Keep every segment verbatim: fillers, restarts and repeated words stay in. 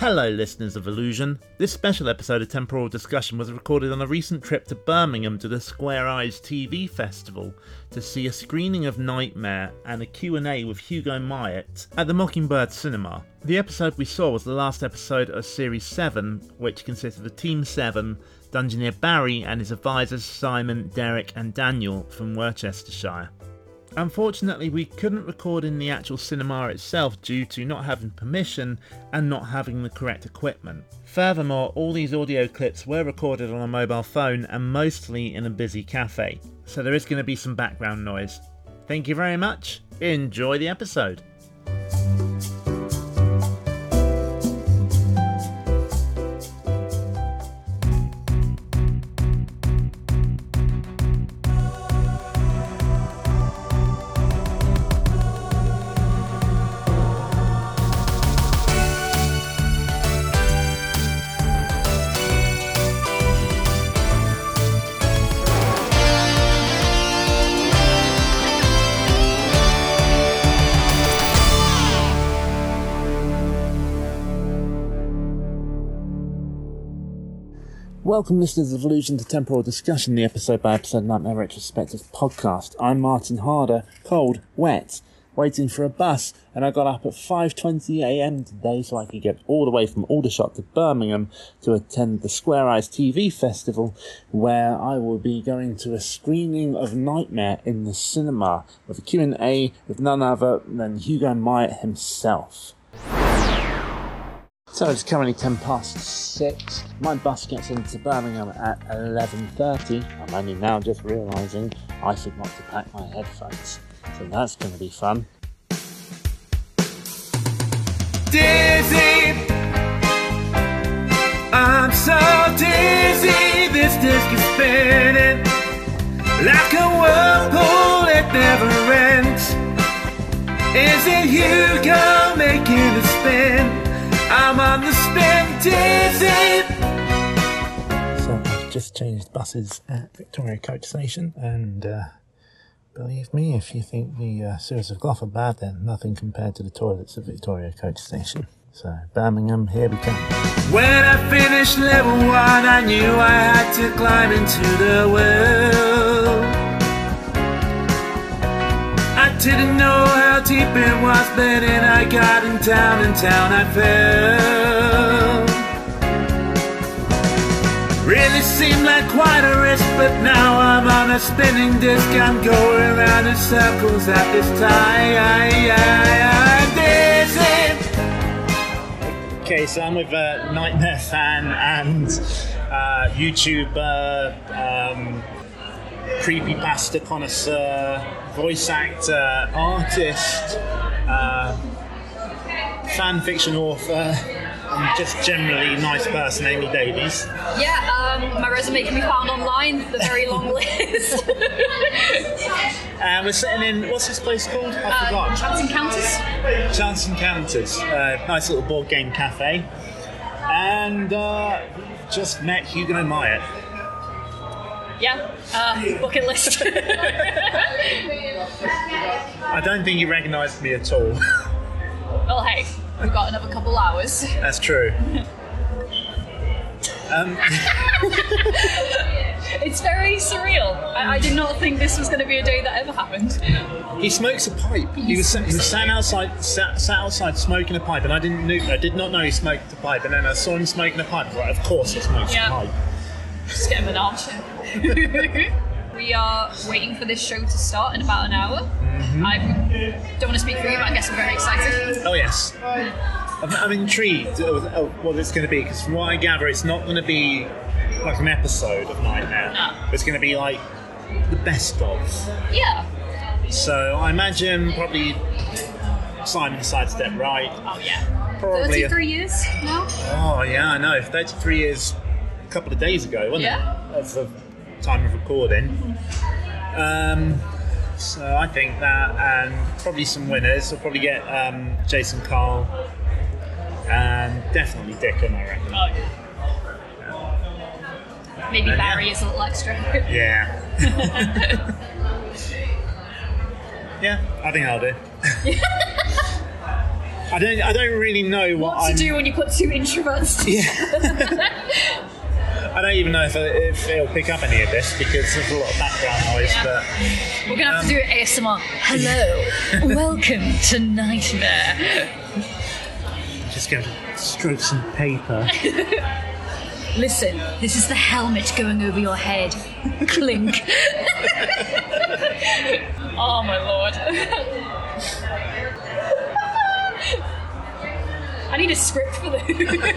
Hello listeners of Illusion. This special episode of Temporal Discussion was recorded on a recent trip to Birmingham to the Square Eyes T V Festival to see a screening of Nightmare and a Q and A with Hugo Myatt at the Mockingbird Cinema. The episode we saw was the last episode of Series seven, which consisted of Team seven, Dungeoneer Barry and his advisors Simon, Derek and Daniel from Worcestershire. Unfortunately, we couldn't record in the actual cinema itself due to not having permission and not having the correct equipment. Furthermore, all these audio clips were recorded on a mobile phone and mostly in a busy cafe, so there is going to be some background noise. Thank you very much, enjoy the episode. Welcome listeners of Illusion to Temporal Discussion, the episode by episode Nightmare Retrospective podcast. I'm Martin Harder, cold, wet, waiting for a bus, and I got up at five twenty a m today so I could get all the way from Aldershot to Birmingham to attend the Square Eyes T V Festival, where I will be going to a screening of Nightmare in the cinema with a Q and A with none other than Hugo Myatt himself. So it's currently ten past six. My bus gets into Birmingham at eleven thirty. I'm only now just realising I forgot to pack my headphones. So that's going to be fun. Dizzy, I'm so dizzy. This disc is spinning like a whirlpool, it never ends. Is it Hugo making a spin? I'm on the spin, dizzy. So I've just changed buses at Victoria Coach Station, and uh, believe me, if you think the uh, sewers of Gough are bad, then nothing compared to the toilets at Victoria Coach Station. So Birmingham, here we come. When I finished level one, I knew I had to climb into the well. I didn't know how deep it was, but then I got in town, and town I fell. Really seemed like quite a risk, but now I'm on a spinning disc. I'm going around in circles at this time. Okay, so I'm with a Nightmare fan and uh, YouTuber, um, creepypasta connoisseur, voice actor, artist, uh, fan fiction author, and just generally nice person, Amy Davies. Yeah, um, my resume can be found online, the very long list. And we're sitting in, what's this place called? I uh, forgot. Chance Encounters. Chance Encounters, uh, nice little board game cafe. And uh, just met Hugo Myatt. Yeah, uh, bucket list. I don't think you recognised me at all. Well, hey, we've got another couple hours. That's true. um, It's very surreal. I, I did not think this was going to be a day that ever happened. he smokes a pipe. He was he was sat outside sat, sat outside smoking a pipe, and I didn't knew, I did not know he smoked a pipe. And then I saw him smoking a pipe. Right, of course he smokes Yeah. a pipe. Just get him an armchair. We are waiting for this show to start in about an hour. Mm-hmm. I don't want to speak for you, but I guess I'm very excited. Oh yes, I'm, I'm intrigued of, of what it's going to be, because from what I gather, it's not going to be like an episode of Nightmare. No. It's going to be like the best of. Yeah. So I imagine probably Simon Sidestep, right? Oh yeah. Probably. thirty-three years now? Oh yeah, I know. thirty-three years, a couple of days ago, wasn't Yeah. it? Of the time of recording. Um, so I think that, and probably some winners. We'll probably get um, Jason Carl and definitely Dickon, I reckon. Oh yeah. Maybe Barry is a little extra. Yeah. Yeah, I think I'll do. I don't. I don't really know what, What to I'm. do when you put two introverts together. I don't even know if, it, if it'll pick up any of this because there's a lot of background noise. Yeah. But We're going to have Um, to do it A S M R. Hello. Welcome to Nightmare. just going to stroke some paper. Listen, this is the helmet going over your head. Clink. Oh my lord. I need a script for this.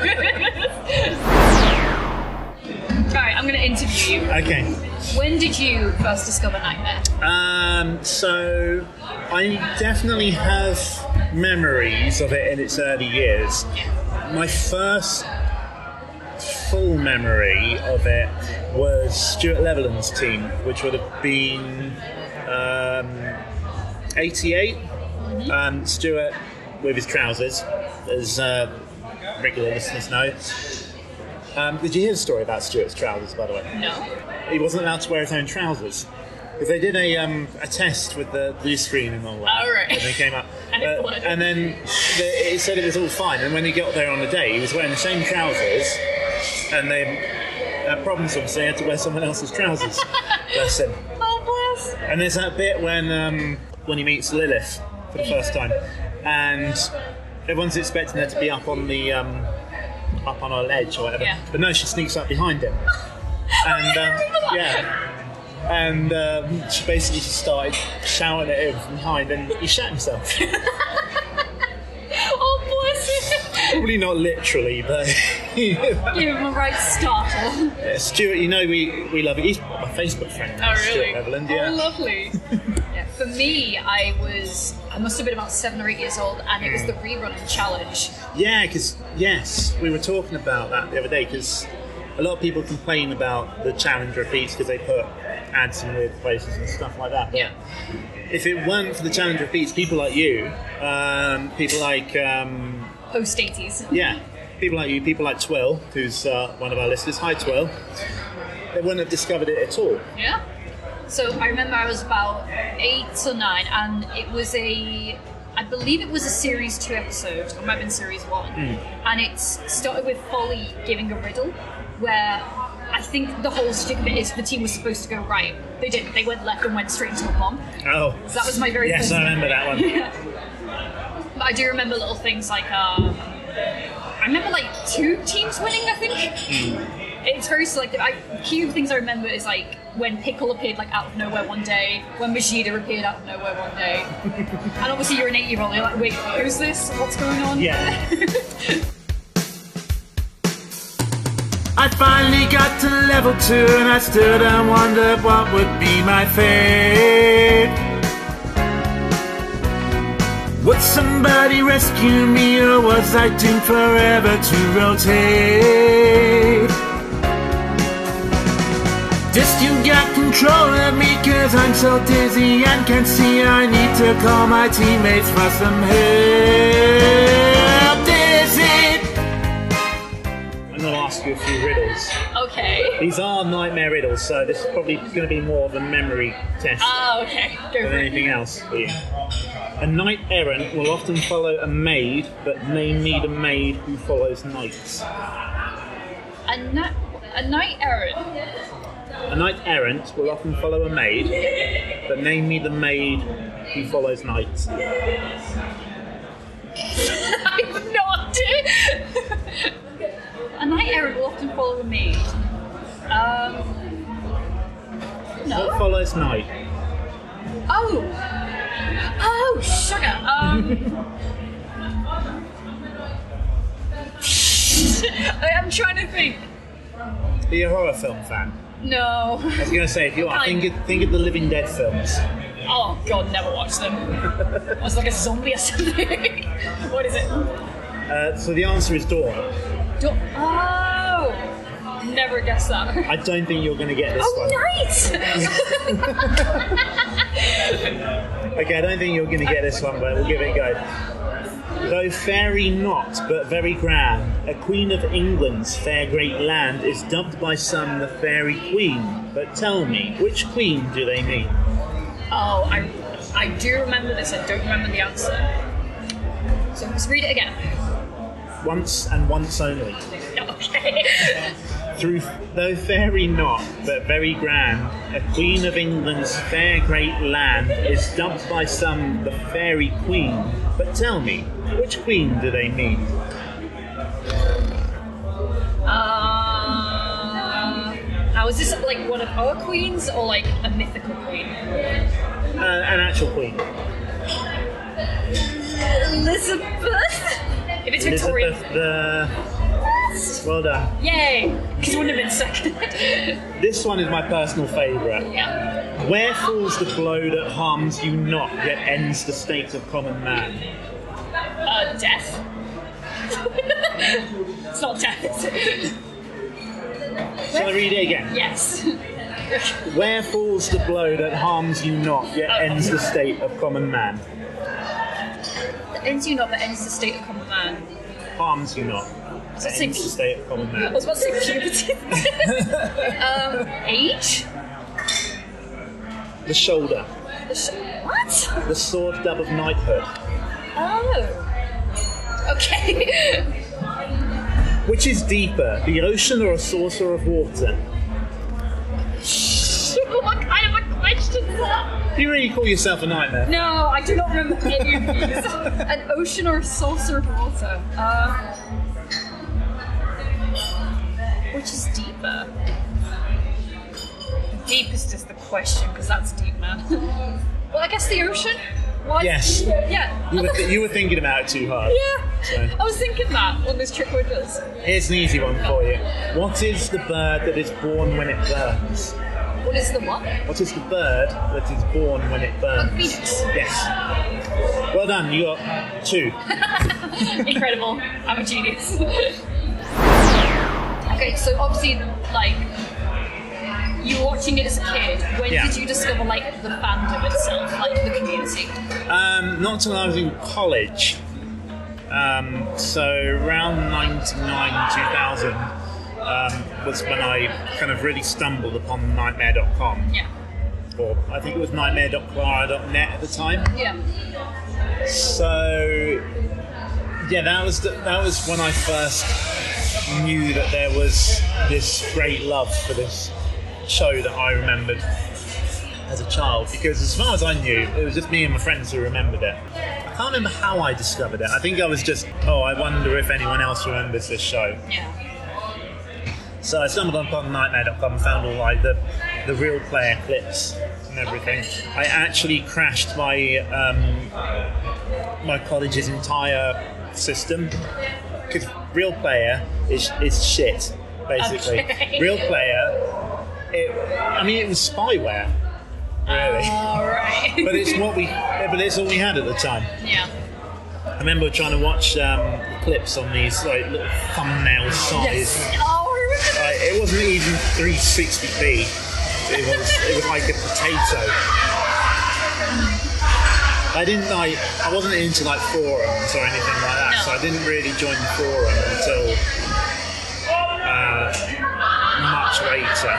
Alright, I'm going to interview you. Okay. When did you first discover Nightmare? Um, so I definitely have memories of it in its early years. My first full memory of it was Stuart Leveland's team, which would have been um, eighty-eight. Mm-hmm. Um, Stuart with his trousers, as uh, regular listeners know. Um, did you hear the story about Stuart's trousers, by the way? No. He wasn't allowed to wear his own trousers. Because they did a um, a test with the blue screen and all that. Oh, right. And they came up. And it Uh, worked. and then the, it said it was all fine. And when he got there on the day, he was wearing the same trousers. And they had problems, obviously. They had to wear someone else's trousers. Bless him. Oh, bless. And there's that bit when um, when he meets Lilith for the first time. And everyone's expecting her to be up on the... Um, up on a ledge or whatever. Yeah. But no, she sneaks up behind him. And I um, remember that. yeah. And um, she basically just started shouting at him from behind, and he shat himself. Oh, bless him. Probably not literally, but Give him a right startle. yeah, Stuart, you know we, we love it. He's my Facebook friend now, Oh, really? Stuart Leveland, yeah. Oh, lovely. Yeah, for me, I was, I must have been about seven or eight years old, and it was the rerun of Challenge. Yeah, because, yes, we were talking about that the other day, because a lot of people complain about the challenge repeats because they put ads in weird places and stuff like that. But Yeah. if it weren't for the challenge repeats, people like you, um, people like... Um, Post eighties. Yeah, people like you, people like Twill, who's uh, one of our listeners. Hi, Twill. They wouldn't have discovered it at all. Yeah. So I remember I was about eight or nine, and it was a, I believe it was a series two episode, or might have been series one, and it started with Folly giving a riddle, where I think the whole stick of it is the team was supposed to go right. They didn't. They went left and went straight into a bomb. Oh. So that was my very Yes, first I remember that one. Yeah. But I do remember little things like, um, I remember like two teams winning, I think. Mm. It's very selective. I, key things I remember is like when Pickle appeared like out of nowhere one day, when Vegeta appeared out of nowhere one day. And obviously you're an eight year old, you're like, wait, who's this? What's going on? Yeah. I finally got to level two and I stood and wondered what would be my fate. Would somebody rescue me or was I doomed forever to rotate? Just you got control of me cause I'm so dizzy and can't see I need to call my teammates for some help. Dizzy! I'm going to ask you a few riddles. Okay. These are nightmare riddles, so this is probably going to be more of a memory test Oh, okay. Go than for anything it. else for you. A knight errant will often follow a maid, but name me the maid who follows knights. A, ni- a knight errant. A knight errant will often follow a maid, but name me the maid who follows knights. I have no idea. A knight errant will often follow a maid. Um. What No. follows knight? Oh. Oh, sugar. Um. I- I'm trying to think. Are you a horror film fan? No. I was going to say, if you are, think of, think of the Living Dead films. Oh God, never watched them. I was like a zombie or something. What is it? Uh, so the answer is Dawn. Do- oh. Never guessed that. I don't think you're going to get this Oh, one. nice! Okay, I don't think you're going to get this one, but we'll give it a go. Though fairy not, but very grand, a queen of England's fair great land is dubbed by some the fairy queen. But tell me, which queen do they mean? Oh, I I do remember this. I don't remember the answer. So Just read it again. Once and once only. Okay. Through though fairy not, but very grand, a queen of England's fair great land is dubbed by some the fairy queen. But tell me, which queen do they mean? Uh, now, is this like one of our queens or like a mythical queen? Uh, an actual queen. Elizabeth? If it's Victorian. Elizabeth the... Well done. Yay! Because it wouldn't have been second. This one is my personal favourite. Yeah. Where falls the blow that harms you not, yet ends the state of common man? Uh, death. It's not death, is it? Shall I read it again? Yes. Where falls the blow that harms you not, yet Oh. ends the state of common man? That ends you not, but ends the state of common man. Harms you not, So ends six- the state of common I man. was about to say puberty. um, age? The shoulder. The sh- what? The sword dub of knighthood. Oh. Okay. Which is deeper, the ocean or a saucer of water? What kind of a question is that? Do you really call yourself a nightmare? No, I do not remember any of these. An ocean or a saucer of water? Uh, which is deeper? Deep is just the question, because that's deep, man. Well, I guess the ocean? Why? Yes. Yeah. You were, th- you were thinking about it too hard. Yeah. So. I was thinking that on this trick word does. Here's an easy one for you. What is the bird that is born when it burns? What is the what? What is the bird that is born when it burns? A phoenix. Yes. Well done, you got two. Incredible. I'm a genius. Okay, so obviously, like, you were watching it as a kid. When Yeah. did you discover, like, the fandom itself, like, the community? Um, not until I was in college. Um, so around ninety-nine, two thousand um, was when I kind of really stumbled upon nightmare dot com. Yeah. Or I think it was nightmare dot clara dot net at the time. Yeah. So yeah, that was the, that was when I first knew that there was this great love for this show that I remembered as a child. Because as far as I knew, it was just me and my friends who remembered it. I can't remember how I discovered it. I think I was just, oh, I wonder if anyone else remembers this show. Yeah. So I stumbled upon nightmare dot com and found all like the the real player clips and everything. I actually crashed my um, my college's entire system because real player is is shit basically. Okay. Real player, it, I mean it was spyware, really, All right. but it's what we but it's all we had at the time. Yeah. I remember trying to watch um, clips on these like little thumbnail size. Yes. Oh, I remember that. Like, it wasn't even three sixty p. It was it was like a potato. I didn't like I wasn't into like forums or anything like that, No. so I didn't really join the forum until uh, much later.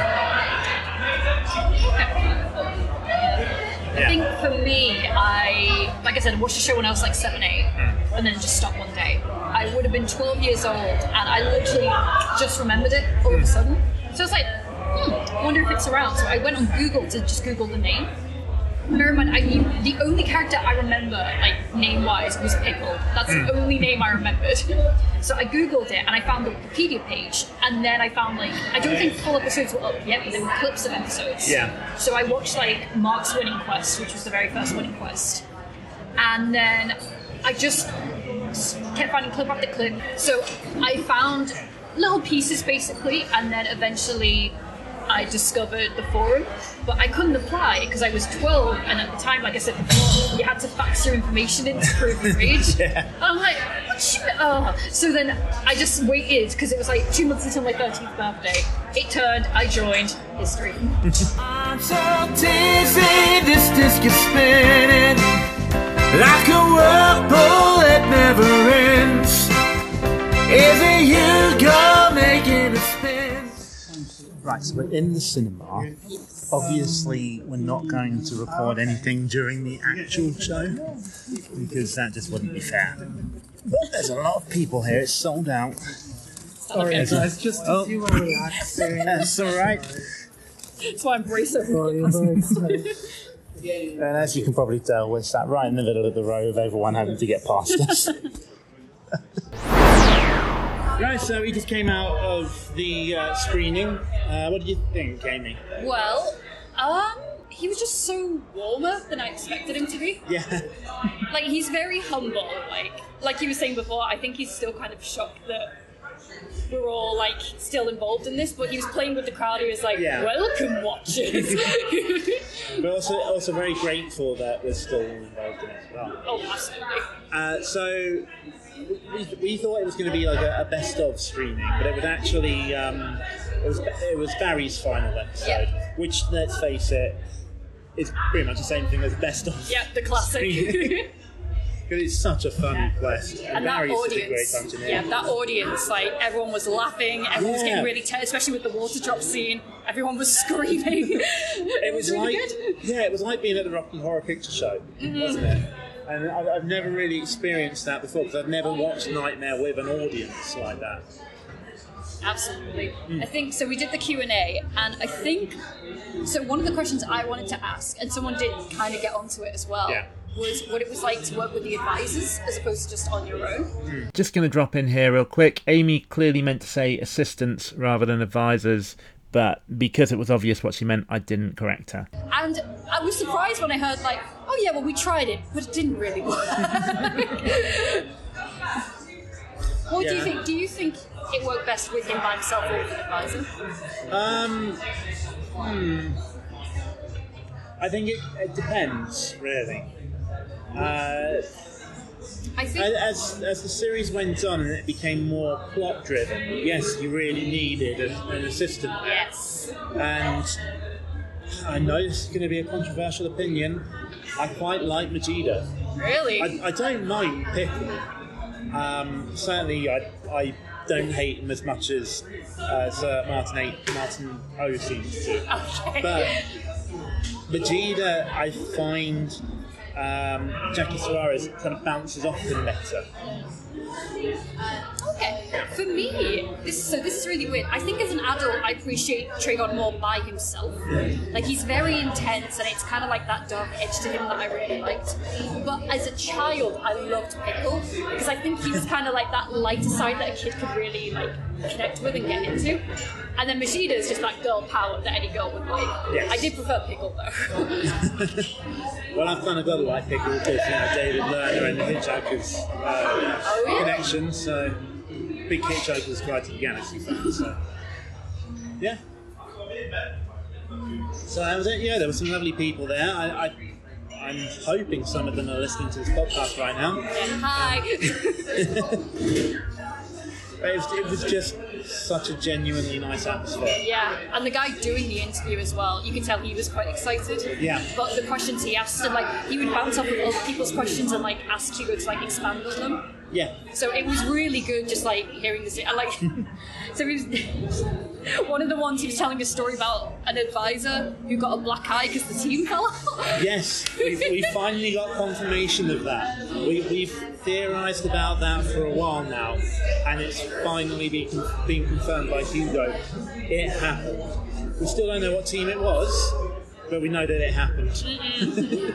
I think for me, I, like I said, watched the show when I was like seven, eight, and then just stopped one day. I would have been twelve years old, and I literally just remembered it all of a sudden. So I was like, hmm, I wonder if it's around. So I went on Google to just Google the name. Bear in mind, I knew the only character I remember, like name-wise, was Pickle. That's the only name I remembered. So I Googled it and I found the Wikipedia page, and then I found like I don't think full episodes were up yet, but there were clips of episodes. Yeah. So I watched like Mark's Winning Quest, which was the very first Winning Quest, and then I just kept finding clip after clip. So I found little pieces basically, and then eventually I discovered the forum, but I couldn't apply because I was twelve, and at the time, like I said before, you had to fax your information in to prove your age. Yeah. And I'm like, what shit? Oh. So then I just waited because it was like two months until my thirteenth birthday. It turned, I joined, history. I'm so dizzy, this disc is spinning like a whirlpool that never ends. Is it you go making a spin? Right, so we're in the cinema. Obviously, we're not going to record anything during the actual show because that just wouldn't be fair. There's a lot of people here. It's sold out. Sorry, Okay. guys, just Oh. if you want to relax. That's all right. That's why I'm bracing. Oh, you're very sorry. And as you can probably tell, we're sat right in the middle of the row of everyone having to get past us. Right, so we just came out of the uh, screening. Uh, what did you think, Amy? Well, um, he was just so warmer than I expected him to be. Yeah. Like, he's very humble. Like, like you were saying before, I think he's still kind of shocked that we're all like still involved in this. But he was playing with the crowd. He was like, Yeah. "Welcome, watchers." But also, also very grateful that we're still involved in it as well. Oh, absolutely. Uh, so we, we thought it was going to be like a, a best of screening, but it was actually um, it was it was Barry's final episode, Yeah. which, let's face it, is pretty much the same thing as best of. Yeah, the classic. Because it's such a fun quest, and, And that Barry's such a great audience, engineer. yeah, that audience, like everyone was laughing, everyone was Yeah. getting really tense, especially with the water drop scene. Everyone was screaming. it, It was really like, good. yeah, it was like being at the Rocky Horror Picture Show, Mm-hmm. wasn't it? And I've, I've never really experienced that before because I've never watched Nightmare with an audience like that. Absolutely. Mm. I think so. We did the Q and A, and I think so. One of the questions I wanted to ask, and someone did kind of get onto it as well, Yeah. was what it was like to work with the advisors as opposed to just on your own. Just going to drop in here real quick. Amy clearly meant to say assistants rather than advisors, but because it was obvious what she meant, I didn't correct her. And I was surprised when I heard like, "Oh yeah, well we tried it, but it didn't really work." What do you Yeah. think? Do you think it worked best with him by himself or with an advisor? Um, hmm. I think it, it depends, really. Uh, I think. as as the series went on and it became more plot driven, yes, you really needed an, an assistant there. Yes. And I know this is going to be a controversial opinion. I quite like Majida. Really? I, I don't mind Pickle. Um, certainly, I, I don't hate him as much as as uh, Martin A, Martin O seems to. Okay. But Vegeta, I find um, Jackie Suarez kind of bounces off him better. Okay, for me, this so this is really weird. I think as an adult, I appreciate Trigon more by himself. Like he's very intense, and it's kind of like that dark edge to him that I really liked. But as a child, I loved Pickle because I think he was kind of like that lighter side that a kid could really like connect with and get into. And then Machida is just that girl power that any girl would like. Yes. I did prefer Pickle though. Well, I've kind of got to like Pickle because, you know, David Lerner and the Hitchhiker's uh, Oh, yeah? connection, so big Hitchhiker's Guide to the Galaxy fan, so yeah. So that was it. Yeah, there were some lovely people there. I, I, I'm hoping some of them are listening to this podcast right now. Hi. But it was, it was just such a genuinely nice atmosphere. Yeah, and the guy doing the interview as well, you could tell he was quite excited. Yeah. But the questions he asked, and like he would bounce off of other people's questions and like ask Hugo to like expand on them. Yeah. So it was really good, just like hearing this. I like. So he was one of the ones he was telling a story about an advisor who got a black eye because the team fell out. Yes, we, we finally got confirmation of that. We, we've theorised about that for a while now, and it's finally been, been confirmed by Hugo. It happened. We still don't know what team it was, but we know that it happened.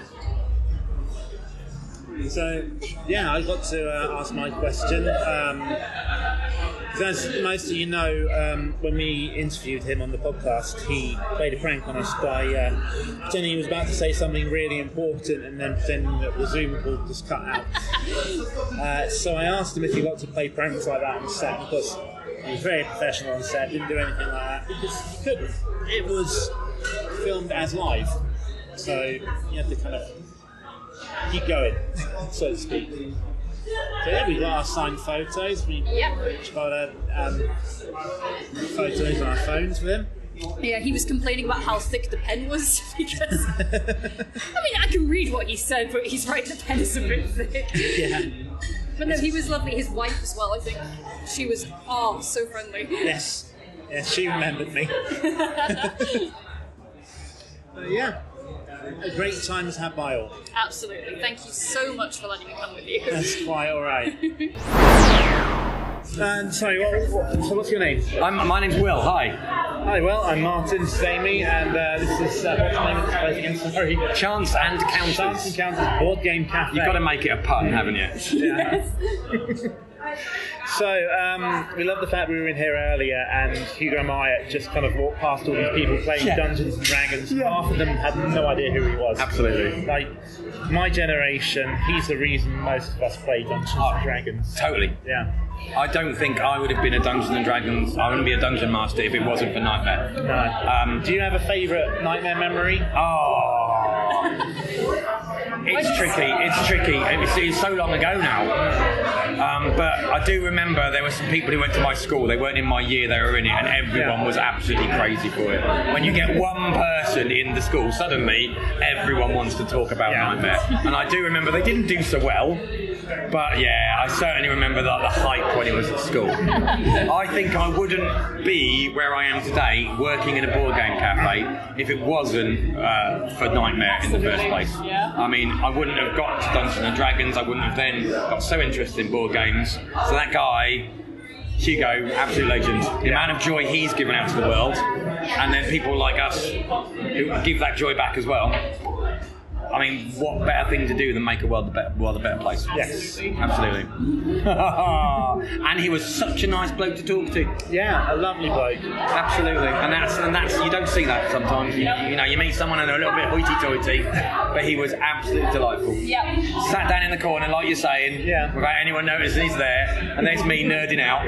So, yeah, I got to uh, ask my question. Um, as most of you know, um, when we interviewed him on the podcast, he played a prank on us by uh, pretending he was about to say something really important and then pretending that the Zoom call just cut out. Uh, so I asked him if he got to play pranks like that on set, because he was very professional on set, didn't do anything like that, because he couldn't. It was filmed as live, so you had to kind of keep going, so to speak. So yeah, we got our signed photos. We Yep. got uh, um, photos on our phones with him. Yeah, he was complaining about how thick the pen was because I mean I can read what he said, but he's right, the pen is a bit thick. Yeah. But no, he was lovely. His wife as well, I think. She was oh so friendly. Yes. Yes, she remembered me. But yeah. A great time was had by all. Absolutely. Thank you so much for letting me come with you. That's quite all right. And sorry, what, what, so what's your name? I'm, my name's Will. Hi. Hi, well, I'm Martin, this is Amy, and uh, this is, uh, what's the name of this place again? Sorry. Chance and Counters. Chance and Counters Board Game Cafe. You've got to make it a pun, haven't you? Yeah. So, um, we love the fact we were in here earlier and Hugo Myatt just kind of walked past all these people playing Yeah. Dungeons and Dragons. Yeah. Half of them had no idea who he was. Absolutely. Like, my generation, he's the reason most of us play Dungeons Oh, and Dragons. Totally. Yeah. I don't think I would have been a Dungeons and Dragons. I wouldn't be a dungeon master if it wasn't for Nightmare. No. Um, Do you have a favourite Nightmare memory? Oh, it's tricky. It's tricky. It's, it's so long ago now. Um, but I do remember there were some people who went to my school. They weren't in my year. They were in it, and everyone Yeah. was absolutely crazy for it. When you get one person in the school, suddenly everyone wants to talk about Yeah. Nightmare. And I do remember they didn't do so well. But yeah, I certainly remember the, the hype when it was at school. I think I wouldn't be where I am today, working in a board game cafe, if it wasn't uh, for Nightmare in the first place. Yeah. I mean, I wouldn't have got to Dungeons and Dragons. I wouldn't have then got so interested in board games. So that guy, Hugo, absolute legend. The amount of joy he's given out to the world, and then people like us who give that joy back as well. I mean, what better thing to do than make a world a better, world a better place? Yes. Absolutely. And he was such a nice bloke to talk to. Yeah, a lovely bloke. Absolutely. And that's and that's you don't see that sometimes. You, you know, you meet someone and they're a little bit hoity-toity, but he was absolutely delightful. Yep. Sat down in the corner, like you're saying, Yeah. without anyone noticing he's there, and there's me nerding out.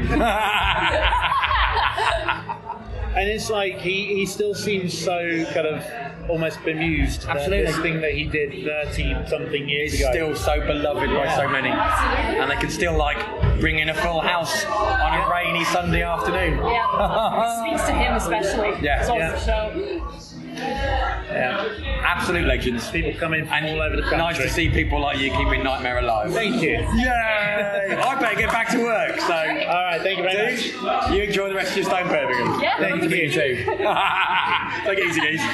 And it's like he, he still seems so kind of almost bemused. that Absolutely. This thing that he did thirty something years He's ago. still so beloved by so many, and they can still like bring in a full house on a rainy Sunday afternoon. Yeah. It speaks to him especially. Yeah. It's all Yeah. the show. Yeah. Absolute legends. People come in from And all over the country. nice to see people like you keeping Nightmare alive. Thank you. Yay! I better get back to work. So, All right, thank you very much. dude, you enjoy the rest of your stone Birmingham. Yeah. Thank you. You too. Take it easy, guys.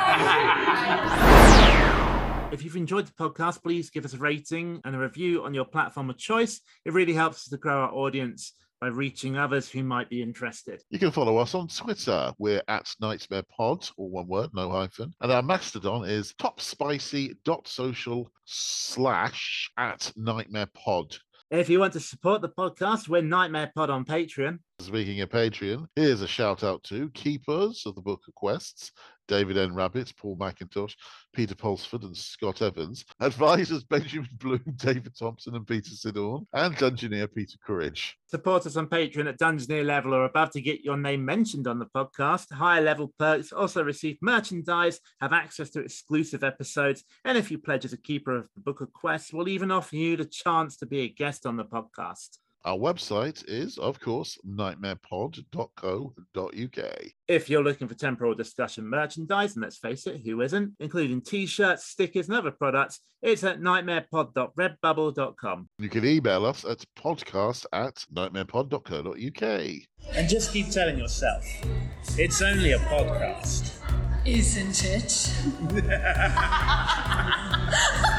If you've enjoyed the podcast, please give us a rating and a review on your platform of choice. It really helps us to grow our audience by reaching others who might be interested. You can follow us on Twitter. We're at Nightmare Pod, all one word, no hyphen. And our Mastodon is topspicy.social slash at Nightmare Pod. If you want to support the podcast, we're Nightmare Pod on Patreon. Speaking of Patreon, here's a shout out to keepers of the Book of Quests, David N. Rabbit, Paul McIntosh, Peter Pulsford and Scott Evans, advisors Benjamin Bloom, David Thompson and Peter Sidorn, and Dungeoneer Peter Courage. Support us on Patreon at Dungeoneer level or above to get your name mentioned on the podcast. Higher level perks also receive merchandise, have access to exclusive episodes, and if you pledge as a keeper of the Book of Quests, we'll even offer you the chance to be a guest on the podcast. Our website is, of course, nightmare pod dot co dot uk. If you're looking for temporal discussion merchandise, and let's face it, who isn't, including t-shirts, stickers, and other products, it's at nightmare pod dot redbubble dot com. You can email us at podcast at nightmare pod dot co dot uk. And just keep telling yourself, it's only a podcast. Isn't it?